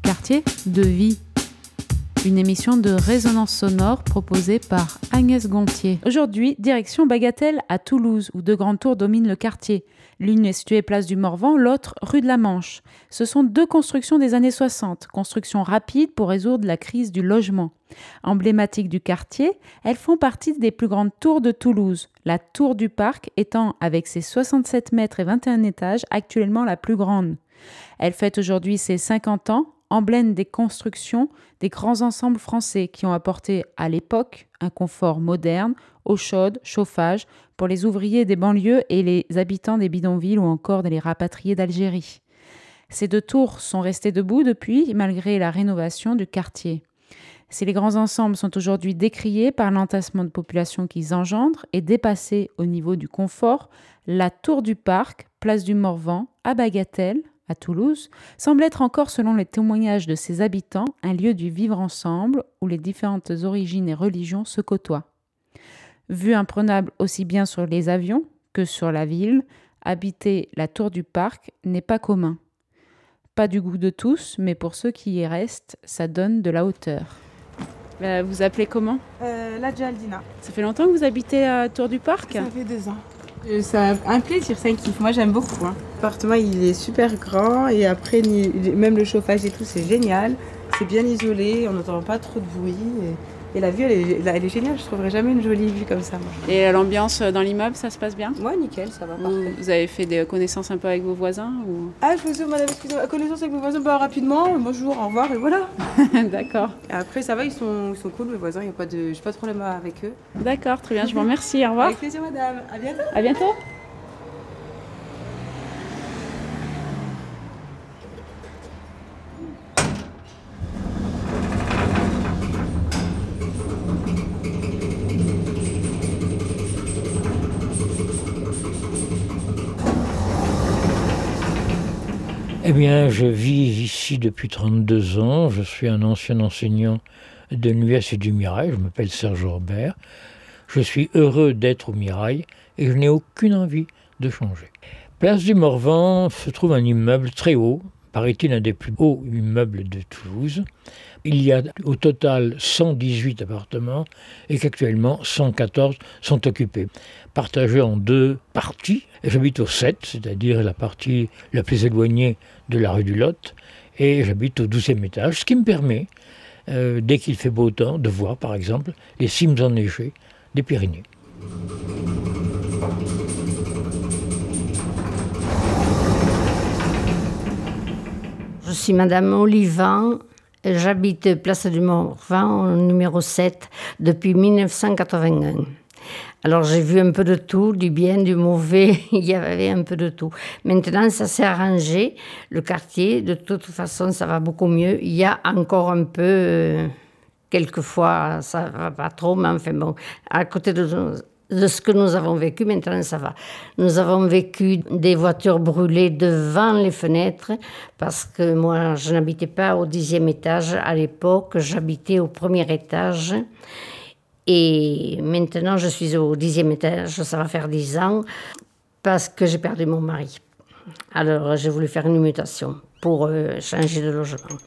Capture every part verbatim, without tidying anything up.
quartier, de vie. Une émission de résonance sonore proposée par Agnès Gontier. Aujourd'hui, direction Bagatelle à Toulouse, où deux grandes tours dominent le quartier. L'une est située place du Morvan, l'autre rue de la Manche. Ce sont deux constructions des années soixante, constructions rapides pour résoudre la crise du logement. Emblématiques du quartier, elles font partie des plus grandes tours de Toulouse, la tour du Parc étant, avec ses soixante-sept mètres et vingt et un étages, actuellement la plus grande. Elle fête aujourd'hui ses cinquante ans, emblème des constructions des grands ensembles français qui ont apporté à l'époque un confort moderne, eau chaude, chauffage pour les ouvriers des banlieues et les habitants des bidonvilles ou encore les rapatriés d'Algérie. Ces deux tours sont restées debout depuis, malgré la rénovation du quartier. Si les grands ensembles sont aujourd'hui décriés par l'entassement de population qu'ils engendrent et dépassés au niveau du confort, la tour du Parc, place du Morvan, à Bagatelle, à Toulouse, semble être encore, selon les témoignages de ses habitants, un lieu du vivre ensemble où les différentes origines et religions se côtoient. Vue imprenable aussi bien sur les avions que sur la ville, habiter la tour du Parc n'est pas commun. Pas du goût de tous, mais pour ceux qui y restent, ça donne de la hauteur. Euh, vous appelez comment ? euh, La Jaldina. Ça fait longtemps que vous habitez à Tour du Parc ? Ça fait deux ans. C'est un plaisir, c'est un kiff. Moi, j'aime beaucoup. Hein. L'appartement, il est super grand et après, même le chauffage et tout, c'est génial. C'est bien isolé, on n'entend pas trop de bruit. Et, et la vue, elle est, elle est géniale. Je ne trouverais jamais une jolie vue comme ça. Moi. Et l'ambiance dans l'immeuble, ça se passe bien ? Ouais, nickel, ça va. Vous, parfait. vous avez fait des connaissances un peu avec vos voisins ou... Ah, je faisais madame, excusez-moi, connaissance avec mes voisins bah, rapidement. Bonjour, au revoir et voilà. D'accord. Et après, ça va, ils sont, ils sont cool, mes voisins. Il y a pas de, j'ai pas de problème avec eux. D'accord, très bien. Je vous remercie. Au revoir. Avec plaisir, madame. À bientôt. À bientôt. Eh bien, je vis ici depuis trente-deux ans. Je suis un ancien enseignant de l'U S et du Mirail. Je m'appelle Serge Robert. Je suis heureux d'être au Mirail et je n'ai aucune envie de changer. Place du Morvan se trouve un immeuble très haut, paraît-il un des plus hauts immeubles de Toulouse. Il y a au total cent dix-huit appartements et qu'actuellement cent quatorze sont occupés, partagés en deux parties. J'habite au sept, c'est-à-dire la partie la plus éloignée de la rue du Lot, et j'habite au douzième étage, ce qui me permet, euh, dès qu'il fait beau temps, de voir par exemple les cimes enneigées des Pyrénées. Je suis Madame Olivan. J'habite place du Morvan, numéro sept, depuis dix-neuf cent quatre-vingt-un. Alors j'ai vu un peu de tout, du bien, du mauvais, il y avait un peu de tout. Maintenant, ça s'est arrangé, le quartier, de toute façon, ça va beaucoup mieux. Il y a encore un peu, euh, quelquefois, ça va pas trop, mais enfin bon, à côté de... de ce que nous avons vécu, maintenant ça va. Nous avons vécu des voitures brûlées devant les fenêtres parce que moi, je n'habitais pas au dixième étage à l'époque, j'habitais au premier étage. Et maintenant, je suis au dixième étage, ça va faire dix ans, parce que j'ai perdu mon mari. Alors, j'ai voulu faire une mutation pour euh, changer de logement.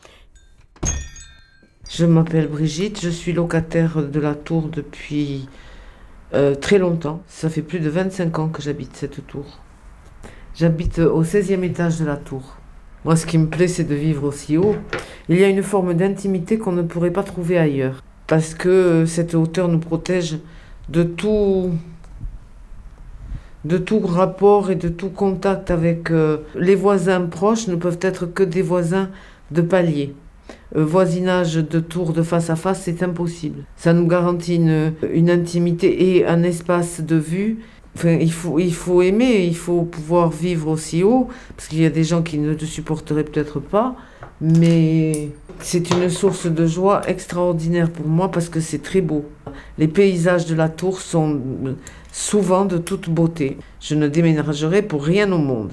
Je m'appelle Brigitte, je suis locataire de la tour depuis... Euh, très longtemps, ça fait plus de vingt-cinq ans que j'habite cette tour. J'habite au seizième étage de la tour. Moi, ce qui me plaît, c'est de vivre aussi haut. Il y a une forme d'intimité qu'on ne pourrait pas trouver ailleurs. Parce que cette hauteur nous protège de tout, de tout rapport et de tout contact avec euh, les voisins proches ne peuvent être que des voisins de palier. Euh, voisinage de tour de face à face, c'est impossible. Ça nous garantit une, une intimité et un espace de vue. Enfin, il faut, il faut aimer, il faut pouvoir vivre aussi haut, parce qu'il y a des gens qui ne te supporteraient peut-être pas, mais c'est une source de joie extraordinaire pour moi parce que c'est très beau. Les paysages de la tour sont souvent de toute beauté. Je ne déménagerai pour rien au monde.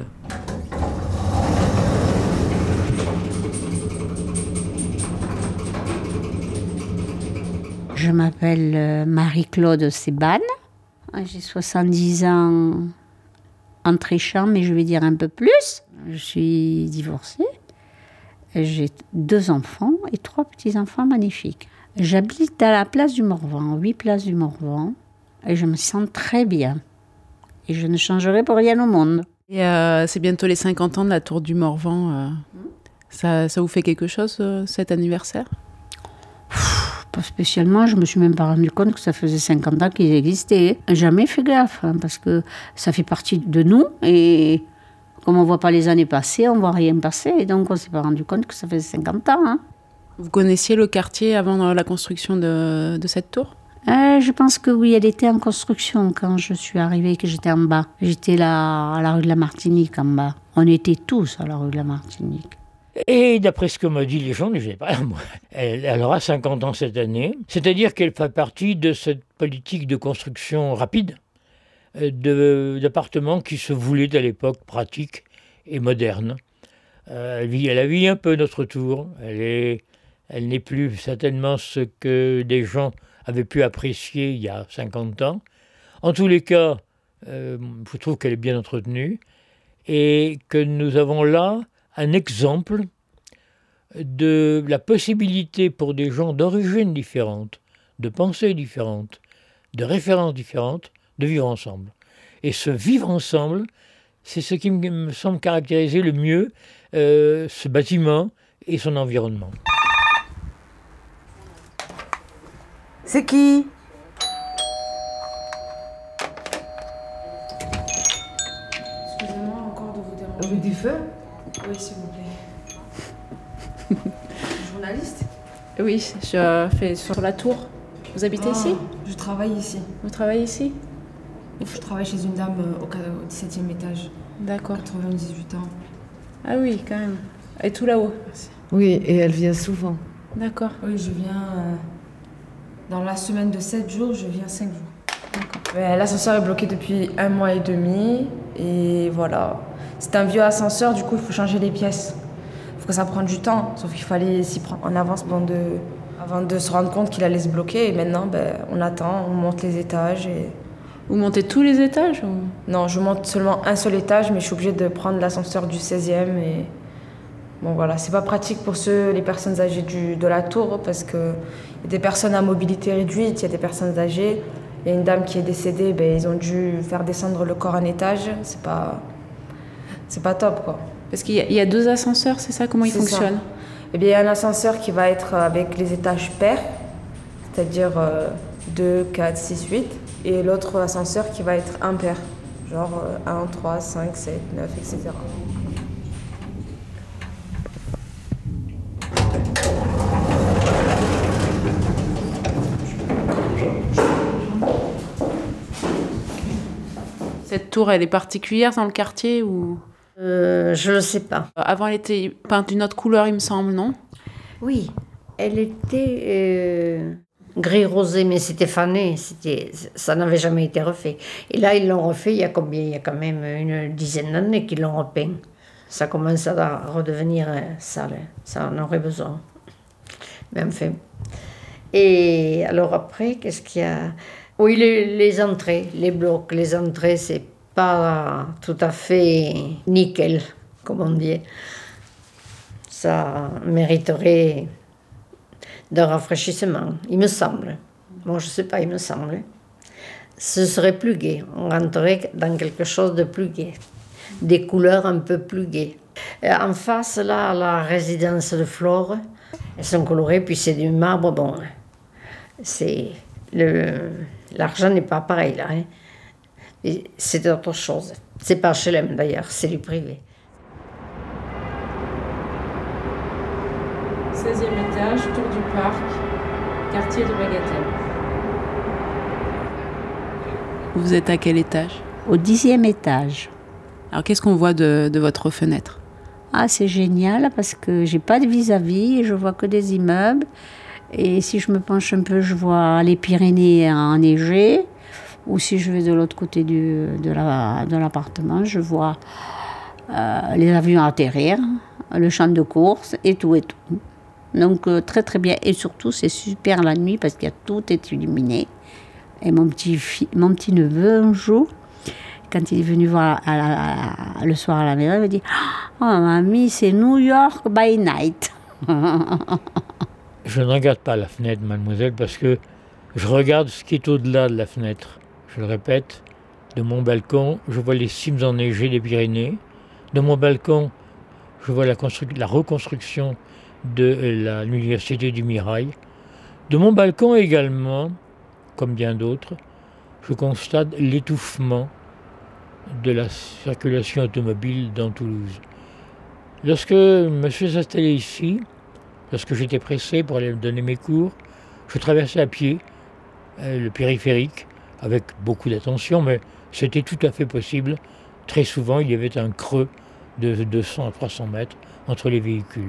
Je m'appelle Marie-Claude Séban. J'ai soixante-dix ans en trichant, mais je vais dire un peu plus. Je suis divorcée. J'ai deux enfants et trois petits-enfants magnifiques. J'habite à la place du Morvan, huit places du Morvan, et je me sens très bien. Et je ne changerai pour rien au monde. Et euh, c'est bientôt les cinquante ans de la Tour du Morvan. Euh, mmh. ça, ça vous fait quelque chose, euh, cet anniversaire ? Pff, Pas spécialement, je me suis même pas rendu compte que ça faisait cinquante ans qu'ils existaient. Jamais fait gaffe, hein, parce que ça fait partie de nous, et comme on voit pas les années passer, on voit rien passer, et donc on s'est pas rendu compte que ça faisait cinquante ans. Hein. Vous connaissiez le quartier avant la construction de, de cette tour ? Euh, je pense que oui, elle était en construction quand je suis arrivée, que j'étais en bas. J'étais là à la rue de la Martinique en bas. On était tous à la rue de la Martinique. Et d'après ce que m'a dit les gens, je sais pas, moi, elle, elle aura cinquante ans cette année. C'est-à-dire qu'elle fait partie de cette politique de construction rapide de, d'appartements qui se voulaient à l'époque pratiques et modernes. Euh, elle, vit, elle a vu un peu notre tour. Elle, est, elle n'est plus certainement ce que des gens avaient pu apprécier il y a cinquante ans. En tous les cas, euh, je trouve qu'elle est bien entretenue et que nous avons là un exemple de la possibilité pour des gens d'origines différentes, de pensées différentes, de références différentes, de vivre ensemble. Et ce vivre ensemble, c'est ce qui me semble caractériser le mieux euh, ce bâtiment et son environnement. C'est qui ? Excusez-moi encore de vous déranger. Rue du Feu ? Oui, s'il vous plaît. Journaliste ? Oui, je fais sur la tour. Vous habitez Ah, ici ? Je travaille ici. Vous travaillez ici ? Je travaille chez une dame au, au dix-septième étage. D'accord. quatre-vingt-dix-huit ans. Ah oui, quand même. Et tout là-haut ? Merci. Oui, et elle vient souvent. D'accord. Oui, je viens... Euh, dans la semaine de sept jours, je viens cinq jours. D'accord. L'ascenseur est bloqué depuis un mois et demi. Et voilà. C'est un vieux ascenseur, du coup, il faut changer les pièces. Il faut que ça prenne du temps. Sauf qu'il fallait s'y prendre en avance avant de, avant de se rendre compte qu'il allait se bloquer. Et maintenant, ben, on attend, on monte les étages. Et... Vous montez tous les étages ou... Non, je monte seulement un seul étage, mais je suis obligée de prendre l'ascenseur du seizième. Et... Bon, voilà, c'est pas pratique pour ceux, les personnes âgées du, de la tour, parce qu'il y a des personnes à mobilité réduite, il y a des personnes âgées. Il y a une dame qui est décédée, ben, ils ont dû faire descendre le corps un étage. C'est pas, c'est pas top, quoi. Parce qu'il y a, il y a deux ascenseurs, c'est ça ? Comment ils C'est fonctionnent ? Eh bien, il y a un ascenseur qui va être avec les étages pairs, c'est-à-dire euh, deux, quatre, six, huit, et l'autre ascenseur qui va être impair, genre euh, un, trois, cinq, sept, neuf, et cetera. Cette tour, elle est particulière dans le quartier ou... Euh, je ne le sais pas. Avant, elle était peinte d'une autre couleur, il me semble, non ? Oui, elle était euh, gris-rosé, mais c'était fané. C'était, ça n'avait jamais été refait. Et là, ils l'ont refait il y a combien ? Il y a quand même une dizaine d'années qu'ils l'ont repeint. Ça commence à redevenir sale. Ça en aurait besoin. Mais enfin. Et alors après, qu'est-ce qu'il y a ? Oui, les, les entrées, les blocs. Les entrées, c'est pas tout à fait nickel, comme on dit. Ça mériterait d'un rafraîchissement, il me semble. Bon, je sais pas, il me semble. Ce serait plus gai. On rentrerait dans quelque chose de plus gai. Des couleurs un peu plus gaies. En face, là, la résidence de Flore, elles sont colorées, puis c'est du marbre. Bon, c'est... Le, l'argent n'est pas pareil, là. Hein. Et c'est autre chose. C'est pas H L M, d'ailleurs, c'est du privé. seizième étage, tour du parc, quartier de Bagatelle. Vous êtes à quel étage ? Au dixième étage. Alors, qu'est-ce qu'on voit de, de votre fenêtre ? Ah, c'est génial parce que j'ai pas de vis-à-vis, je vois que des immeubles. Et si je me penche un peu, je vois les Pyrénées enneigées. Ou si je vais de l'autre côté du, de, la, de l'appartement, je vois euh, les avions atterrir, le champ de course et tout et tout. Donc euh, très très bien. Et surtout, c'est super la nuit parce qu'il y a tout est illuminé. Et mon petit, fi- mon petit neveu, un jour, Quand il est venu voir à la, à la, le soir à la maison, il m'a dit « Oh mamie, c'est New York by night !» Je ne regarde pas la fenêtre, mademoiselle, parce que je regarde ce qui est au-delà de la fenêtre. Je le répète, de mon balcon, je vois les cimes enneigées des Pyrénées. De mon balcon, je vois la, constru- la reconstruction de la, l'université du Mirail. De mon balcon également, comme bien d'autres, je constate l'étouffement de la circulation automobile dans Toulouse. Lorsque je me suis installé ici, lorsque j'étais pressé pour aller donner mes cours, je traversais à pied euh, le périphérique avec beaucoup d'attention, mais c'était tout à fait possible. Très souvent, il y avait un creux de deux cents à trois cents mètres entre les véhicules.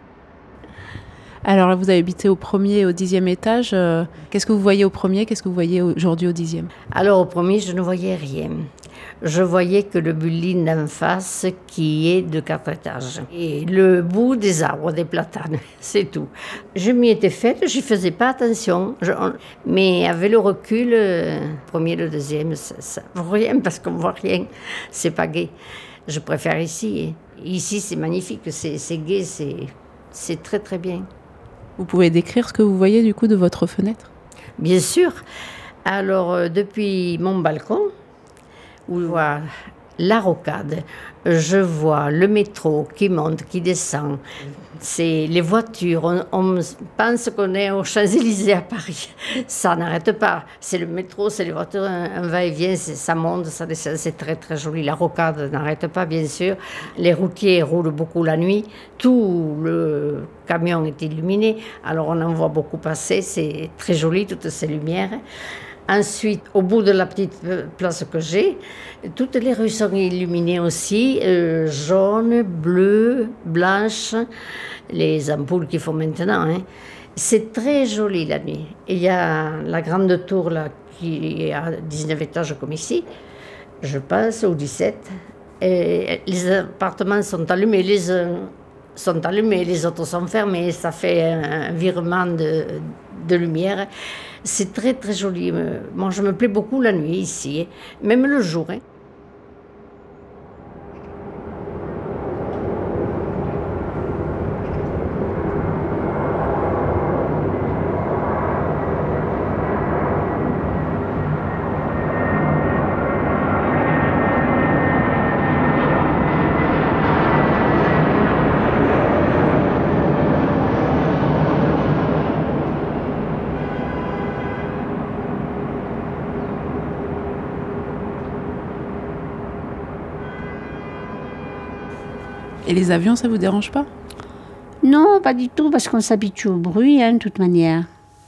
Alors, vous avez habité au premier et au dixième étage. Euh, qu'est-ce que vous voyez au premier? Qu'est-ce que vous voyez aujourd'hui au dixième? Alors, au premier, je ne voyais rien. Je voyais que le building d'en face qui est de quatre étages. Et le bout des arbres, des platanes, c'est tout. Je m'y étais faite, je n'y faisais pas attention. Je, on, mais avec le recul, le premier, le deuxième, ça, ça rien parce qu'on ne voit rien. C'est pas gai. Je préfère ici. Ici, c'est magnifique, c'est, c'est gai, c'est, c'est très très bien. Vous pouvez décrire ce que vous voyez du coup de votre fenêtre? Bien sûr. Alors, euh, depuis mon balcon, où je vois la rocade, je vois le métro qui monte, qui descend. C'est les voitures. On, on pense qu'on est aux Champs-Élysées à Paris. Ça n'arrête pas. C'est le métro, c'est les voitures, un, un va-et-vient, c'est, ça monte, ça descend. C'est très, très joli. La rocade n'arrête pas, bien sûr. Les routiers roulent beaucoup la nuit. Tout le camion est illuminé. Alors, on en voit beaucoup passer. C'est très joli, toutes ces lumières. Ensuite, au bout de la petite place que j'ai, toutes les rues sont illuminées aussi, euh, jaunes, bleues, blanches, les ampoules qu'il faut maintenant. Hein. C'est très joli la nuit. Il y a la grande tour là, qui est à dix-neuf étages comme ici, je pense, ou dix-sept. Et les appartements sont allumés, les uns sont allumés, les autres sont fermés, ça fait un virement de, de lumière. C'est très très joli. Moi, je me plais beaucoup la nuit ici, même le jour. Hein. Et les avions, ça vous dérange pas? Non, pas du tout, parce qu'on s'habitue au bruit, hein, de toute manière.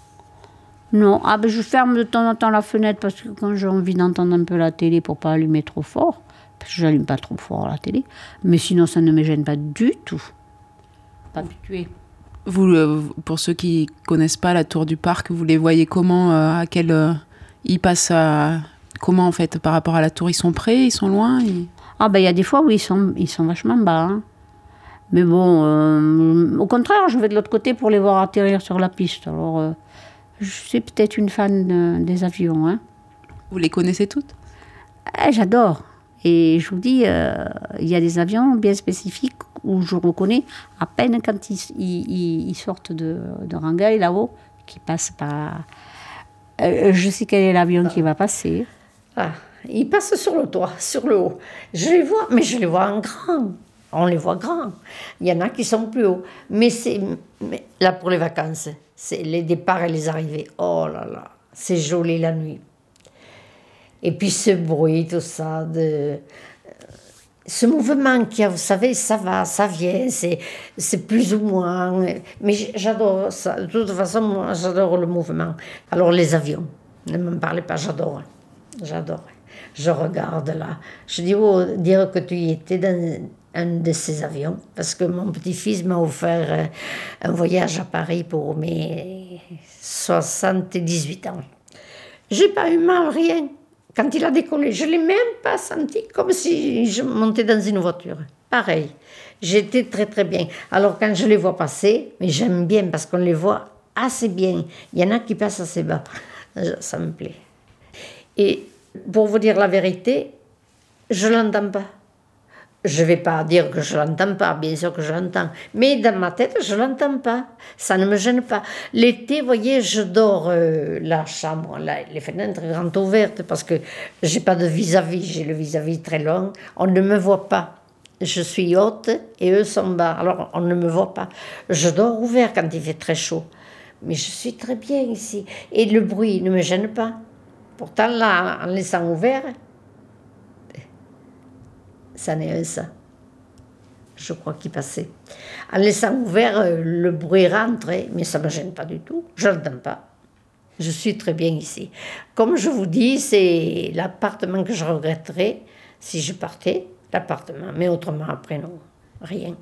Non, ah ben je ferme de temps en temps la fenêtre, parce que quand j'ai envie d'entendre un peu la télé pour pas allumer trop fort, parce que j'allume pas trop fort la télé, mais sinon ça ne me gêne pas du tout. Pas habitué. Vous, euh, pour ceux qui connaissent pas la tour du parc, vous les voyez comment, euh, à quel, euh, ils passent à, comment en fait, par rapport à la tour, ils sont près, ils sont loin ils... Ah ben il y a des fois où ils sont, ils sont vachement bas, hein. Mais bon, euh, au contraire, je vais de l'autre côté pour les voir atterrir sur la piste. Alors, euh, je suis peut-être une fan de, des avions. Hein. Vous les connaissez toutes? Eh, j'adore. Et je vous dis, euh, il y a des avions bien spécifiques où je reconnais à peine quand ils, ils, ils sortent de, de Rangueil, là-haut, qui passent par... Euh, je sais quel est l'avion qui va passer. Ah, ils passent sur le toit, sur le haut. Je les vois, mais je les vois en grand. On les voit grands. Il y en a qui sont plus hauts. Mais c'est mais là pour les vacances, c'est les départs et les arrivées. Oh là là, c'est joli la nuit. Et puis ce bruit, tout ça, de ce mouvement qu'il y a, vous savez, ça va, ça vient, c'est, c'est plus ou moins. Mais j'adore ça. De toute façon, moi, j'adore le mouvement. Alors les avions, ne me parlez pas, j'adore. J'adore. Je regarde là. Je dis, oh, dire que tu y étais dans un de ces avions, parce que mon petit-fils m'a offert un voyage à Paris pour mes soixante-dix-huit ans. J'ai pas eu mal, rien. Quand il a décollé, je l'ai même pas senti, comme si je montais dans une voiture. Pareil. J'étais très très bien. Alors quand je les vois passer, mais j'aime bien parce qu'on les voit assez bien. Il y en a qui passent assez bas. Ça me plaît. Et pour vous dire la vérité, Je ne l'entends pas. Je ne vais pas dire que je ne l'entends pas, bien sûr que je l'entends, mais dans ma tête, je ne l'entends pas. Ça ne me gêne pas. L'été, vous voyez, je dors euh, la chambre, là, les fenêtres grandes ouvertes, parce que je n'ai pas de vis-à-vis, j'ai le vis-à-vis très long. On ne me voit pas. Je suis haute et eux sont bas, alors on ne me voit pas. Je dors ouvert quand il fait très chaud, mais je suis très bien ici. Et le bruit ne me gêne pas. Pourtant, là, en laissant ouvert, ça n'est un ça. Je crois qu'il passait. En laissant ouvert, le bruit rentrait, mais ça ne me gêne pas du tout. Je ne l'entends pas. Je suis très bien ici. Comme je vous dis, c'est l'appartement que je regretterais si je partais, l'appartement. Mais autrement, après, non, rien.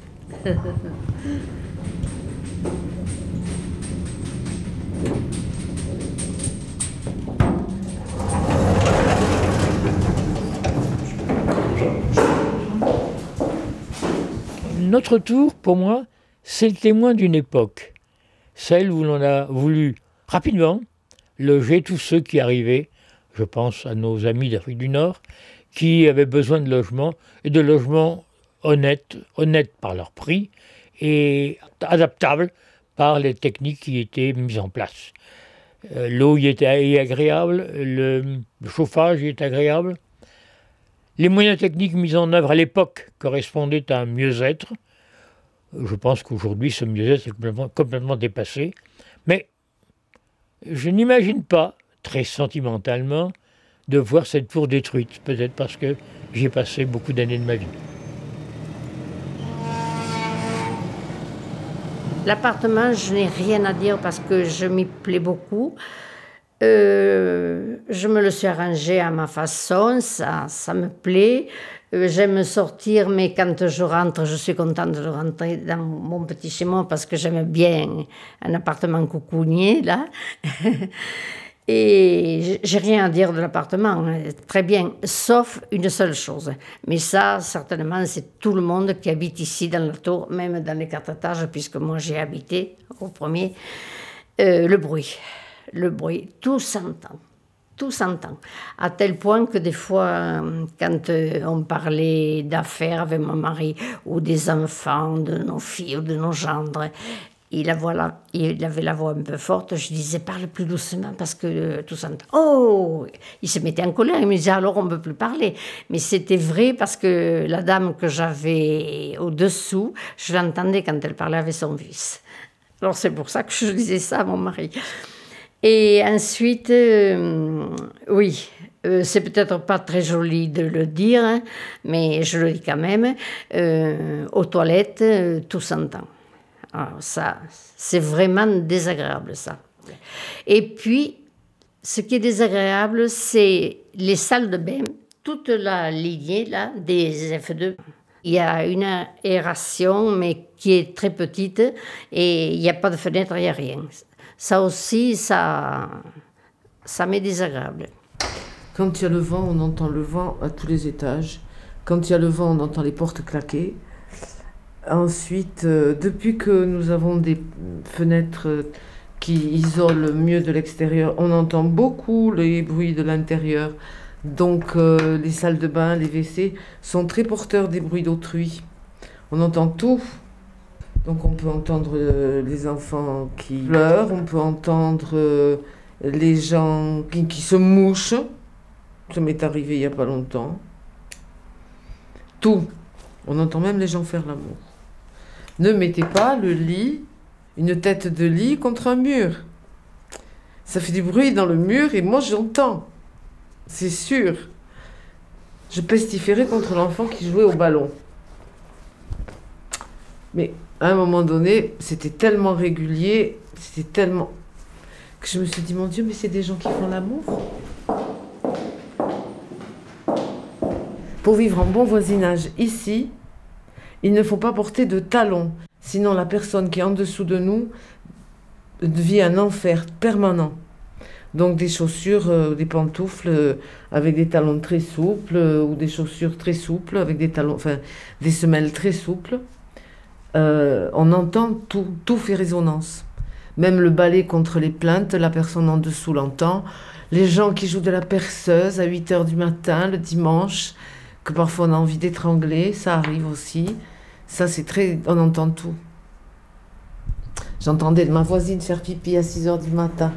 Notre tour, pour moi, c'est le témoin d'une époque, celle où l'on a voulu rapidement loger tous ceux qui arrivaient, je pense à nos amis d'Afrique du Nord, qui avaient besoin de logement, et de logements honnêtes, honnêtes par leur prix, et adaptables par les techniques qui étaient mises en place. Euh, l'eau y était agréable, le, le chauffage y est agréable. Les moyens techniques mis en œuvre à l'époque correspondaient à un mieux-être. Je pense qu'aujourd'hui, ce mieux-être est complètement, complètement dépassé. Mais je n'imagine pas, très sentimentalement, de voir cette tour détruite. Peut-être parce que j'y ai passé beaucoup d'années de ma vie. L'appartement, je n'ai rien à dire parce que je m'y plais beaucoup. Euh, je me le suis arrangé à ma façon, ça, ça me plaît. Euh, j'aime sortir, mais quand je rentre, je suis contente de rentrer dans mon petit chez moi parce que j'aime bien un appartement coucounier, là. Et j'ai rien à dire de l'appartement, très bien, sauf une seule chose. Mais ça, certainement, c'est tout le monde qui habite ici dans la tour, même dans les quatre étages, puisque moi j'ai habité au premier. Euh, le bruit. Le bruit, tout s'entend, tout s'entend. À tel point que des fois, quand on parlait d'affaires avec mon mari, ou des enfants, de nos filles ou de nos gendres, il, la voix là, il avait la voix un peu forte, je disais, parle plus doucement parce que euh, tout s'entend. Oh! Il se mettait en colère, il me disait, alors on ne peut plus parler. Mais c'était vrai parce que la dame que j'avais au-dessous, je l'entendais quand elle parlait avec son fils. Alors c'est pour ça que je disais ça à mon mari. Et ensuite, euh, oui, euh, c'est peut-être pas très joli de le dire, hein, mais je le dis quand même, euh, aux toilettes, euh, tout s'entend. Alors ça, c'est vraiment désagréable, ça. Et puis, ce qui est désagréable, c'est les salles de bain, toute la lignée là, des F deux. Il y a une aération, mais qui est très petite, et il n'y a pas de fenêtre, il n'y a rien. Ça aussi, ça, ça m'est désagréable. Quand il y a le vent, on entend le vent à tous les étages. Quand il y a le vent, on entend les portes claquer. Ensuite, euh, depuis que nous avons des fenêtres qui isolent mieux de l'extérieur, on entend beaucoup les bruits de l'intérieur. Donc euh, les salles de bain, les W C sont très porteurs des bruits d'autrui. On entend tout. Donc on peut entendre euh, les enfants qui pleurent, on peut entendre euh, les gens qui, qui se mouchent. Ça m'est arrivé il n'y a pas longtemps. Tout. On entend même les gens faire l'amour. Ne mettez pas le lit, une tête de lit contre un mur. Ça fait du bruit dans le mur et moi j'entends. C'est sûr. Je pestiférais contre l'enfant qui jouait au ballon. Mais à un moment donné, c'était tellement régulier, c'était tellement... que je me suis dit, mon Dieu, mais c'est des gens qui font l'amour. Pour vivre en bon voisinage ici, il ne faut pas porter de talons. Sinon, la personne qui est en dessous de nous vit un enfer permanent. Donc des chaussures, euh, des pantoufles euh, avec des talons très souples, euh, ou des chaussures très souples avec des talons, enfin des semelles très souples. Euh, on entend tout, tout fait résonance. Même le balai contre les plaintes, la personne en dessous l'entend. Les gens qui jouent de la perceuse à huit heures du matin, le dimanche, que parfois on a envie d'étrangler, ça arrive aussi. Ça, c'est très... On entend tout. J'entendais ma voisine faire pipi à six heures du matin.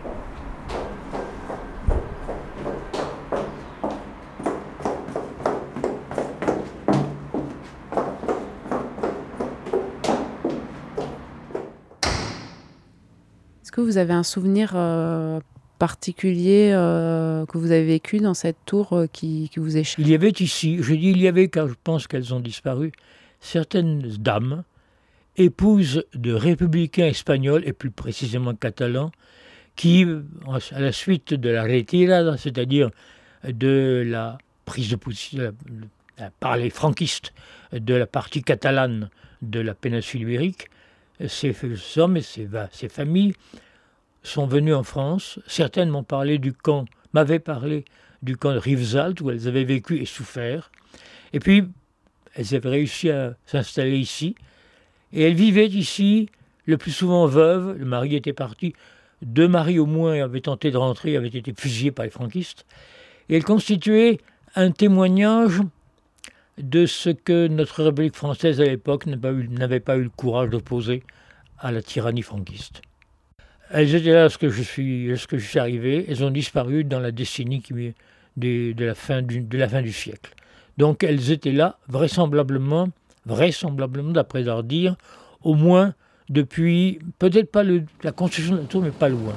Est-ce que vous avez un souvenir euh, particulier euh, que vous avez vécu dans cette tour euh, qui, qui vous échappe? Il y avait ici, je dis il y avait car je pense qu'elles ont disparu, certaines dames, épouses de républicains espagnols et plus précisément catalans, qui, à la suite de la retirada, c'est-à-dire de la prise de position par les franquistes de la partie catalane de la péninsule ibérique, ces hommes et ces, ces familles sont venus en France. Certaines m'ont parlé du camp, m'avaient parlé du camp de Rivesaltes où elles avaient vécu et souffert. Et puis, elles avaient réussi à s'installer ici. Et elles vivaient ici, le plus souvent veuves. Le mari était parti. Deux maris au moins avaient tenté de rentrer, avaient été fusillés par les franquistes. Et elles constituaient un témoignage de ce que notre République française à l'époque n'avait pas eu, n'avait pas eu le courage d'opposer à la tyrannie franquiste. Elles étaient là lorsque je suis, lorsque je suis arrivé. Elles ont disparu dans la décennie qui, de, de, la fin du, de la fin du siècle. Donc elles étaient là vraisemblablement, vraisemblablement d'après leur dire, au moins depuis, peut-être pas le, la construction de la tour, mais pas loin.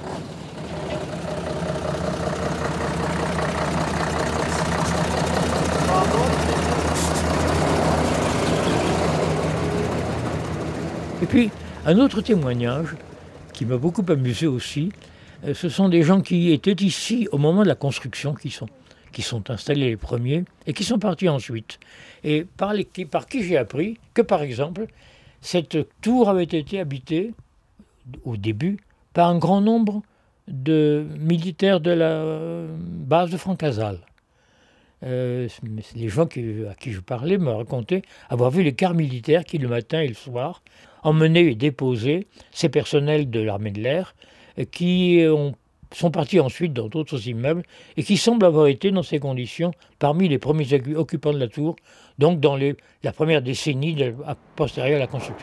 Et puis, un autre témoignage qui m'a beaucoup amusé aussi, ce sont des gens qui étaient ici au moment de la construction, qui sont, qui sont installés les premiers et qui sont partis ensuite. Et par, les, par qui j'ai appris que, par exemple, cette tour avait été habitée, au début, par un grand nombre de militaires de la base de Francazal. Euh, les gens qui, à qui je parlais me racontaient avoir vu les cars militaires qui, le matin et le soir, emmenaient et déposaient ces personnels de l'armée de l'air qui ont, sont partis ensuite dans d'autres immeubles et qui semblent avoir été dans ces conditions parmi les premiers occupants de la tour, donc dans les, la première décennie de, à, postérieure à la construction.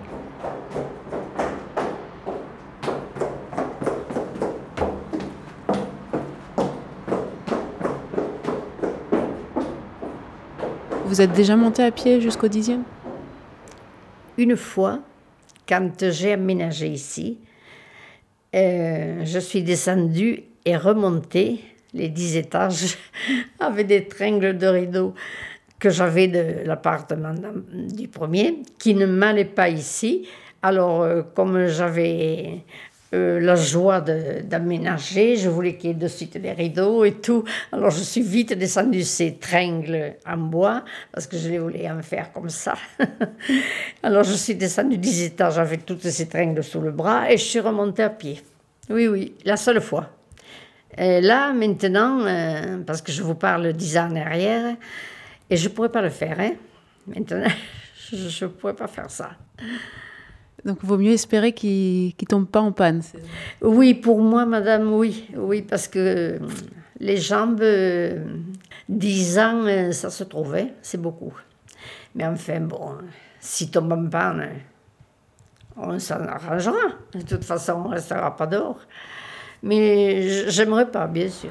Vous êtes déjà monté à pied jusqu'au dixième? Une fois, quand j'ai aménagé ici, euh, je suis descendue et remontée les dix étages avec des tringles de rideaux que j'avais de l'appartement du premier, qui ne m'allaient pas ici. Alors, euh, comme j'avais euh, la joie de, d'aménager, je voulais qu'il y ait de suite les rideaux et tout. Alors, je suis vite descendue ces tringles en bois, parce que je les voulais en faire comme ça. Alors, je suis descendue dix étages avec toutes ces tringles sous le bras et je suis remontée à pied. Oui, oui, la seule fois. Et là, maintenant, euh, parce que je vous parle dix ans en arrière, et je ne pourrais pas le faire, hein. Maintenant, je ne pourrais pas faire ça. Donc, il vaut mieux espérer qu'il ne tombe pas en panne. C'est... Oui, pour moi, madame, oui. Oui, parce que les jambes, euh, dix ans, euh, ça se trouvait, c'est beaucoup. Mais enfin, bon, s'il tombe en panne, on s'en arrangera. De toute façon, on ne restera pas dehors. Mais j'aimerais pas, bien sûr.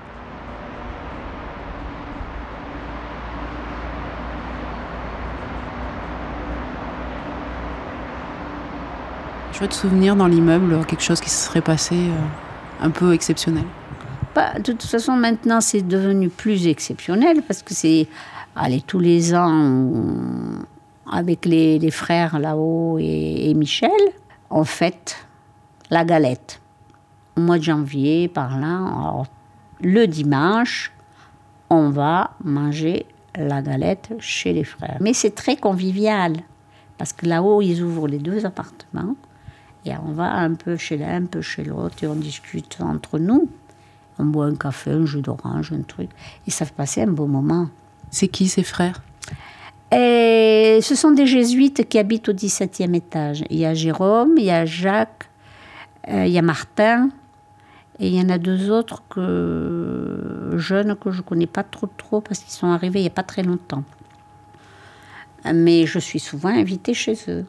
Chouette souvenir dans l'immeuble, quelque chose qui se serait passé euh, un peu exceptionnel. Bah, de toute façon, maintenant, c'est devenu plus exceptionnel parce que c'est, allez, tous les ans, on, avec les, les frères là-haut et, et Michel, on fête la galette. Au mois de janvier, par là, alors, le dimanche, on va manger la galette chez les frères. Mais c'est très convivial parce que là-haut, ils ouvrent les deux appartements. Et on va un peu chez l'un, un peu chez l'autre, et on discute entre nous. On boit un café, un jus d'orange, un truc. Et ça fait passer un beau moment. C'est qui, ces frères? Et ce sont des jésuites qui habitent au dix-septième étage. Il y a Jérôme, il y a Jacques, euh, il y a Martin, et il y en a deux autres que jeunes que je ne connais pas trop trop parce qu'ils sont arrivés il n'y a pas très longtemps. Mais je suis souvent invitée chez eux.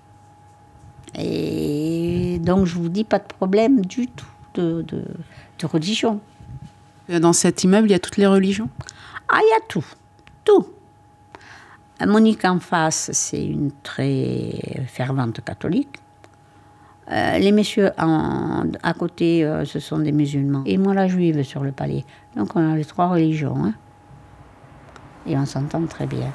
Et donc je vous dis pas de problème du tout de, de, de religion. Dans cet immeuble, il y a toutes les religions ? Ah, il y a tout, tout. Monique en face, c'est une très fervente catholique. Euh, les messieurs en, à côté, euh, ce sont des musulmans. Et moi, la juive sur le palais. Donc on a les trois religions. Hein. Et on s'entend très bien.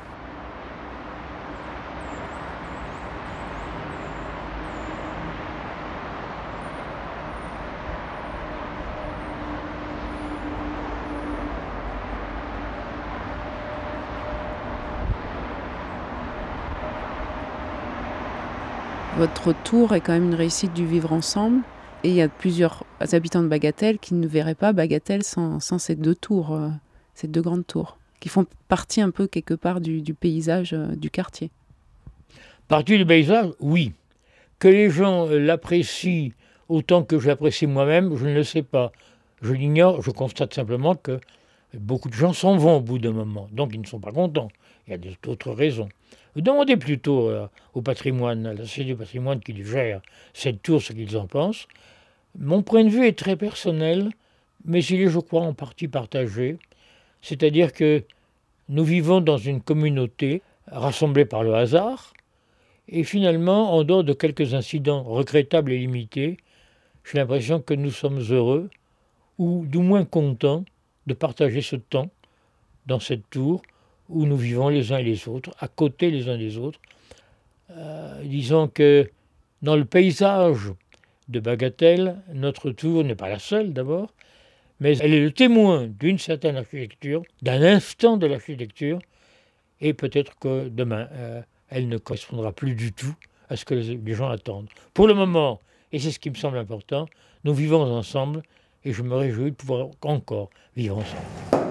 Votre tour est quand même une réussite du vivre ensemble. Et il y a plusieurs habitants de Bagatelle qui ne verraient pas Bagatelle sans, sans ces deux tours, euh, ces deux grandes tours, qui font partie un peu quelque part du, du paysage euh, du quartier. Partie du paysage, oui. Que les gens l'apprécient autant que je l'apprécie moi-même, je ne le sais pas. Je l'ignore, je constate simplement que beaucoup de gens s'en vont au bout d'un moment, donc ils ne sont pas contents. Il y a d'autres raisons. Demandez plutôt euh, au patrimoine, à la Société du patrimoine qui gère cette tour, ce qu'ils en pensent. Mon point de vue est très personnel, mais il est, je crois, en partie partagé. C'est-à-dire que nous vivons dans une communauté rassemblée par le hasard, et finalement, en dehors de quelques incidents regrettables et limités, j'ai l'impression que nous sommes heureux, ou du moins contents, de partager ce temps dans cette tour, où nous vivons les uns et les autres, à côté les uns des autres. Euh, disons que dans le paysage de Bagatelle, notre tour n'est pas la seule d'abord, mais elle est le témoin d'une certaine architecture, d'un instant de l'architecture, et peut-être que demain, euh, elle ne correspondra plus du tout à ce que les, les gens attendent. Pour le moment, et c'est ce qui me semble important, nous vivons ensemble, et je me réjouis de pouvoir encore vivre ensemble.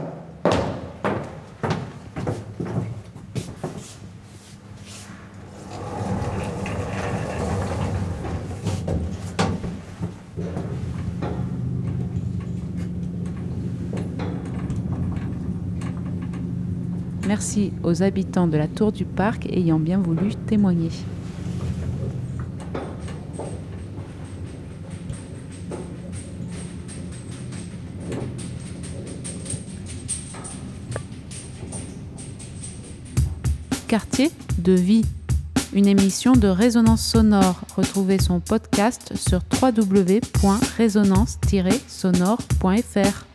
Merci aux habitants de la Tour du Parc ayant bien voulu témoigner. Quartier de vie, une émission de Résonance Sonore. Retrouvez son podcast sur w w w point résonance tiret sonore point f r.